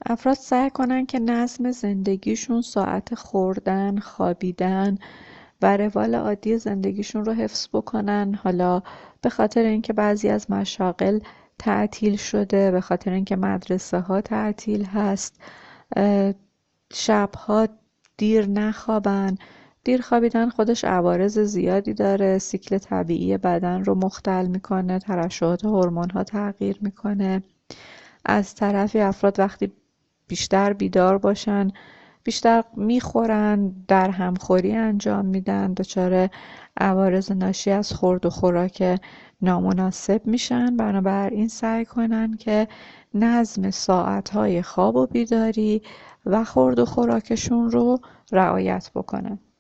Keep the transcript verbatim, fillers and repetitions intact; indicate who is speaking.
Speaker 1: افراد سعی کنن که نظم زندگیشون، ساعت خوردن، خوابیدن و روال عادی زندگیشون رو حفظ بکنن. حالا به خاطر اینکه بعضی از مشاغل تعطیل شده، به خاطر اینکه مدرسه ها تعطیل هست، اه، شبها دیر نخوابن. دیر خوابیدن خودش عوارض زیادی داره، سیکل طبیعی بدن رو مختل میکنه، ترشحات هورمون ها تغییر میکنه. از طرفی افراد وقتی بیشتر بیدار باشن، بیشتر میخورن، در همخوری انجام میدن، دچار عوارض ناشی از خورد و خوراک نامناسب میشن. بنابراین سعی کنن که نظم ساعتهای خواب و بیداری و خورد و خوراکشون رو رعایت بکنن.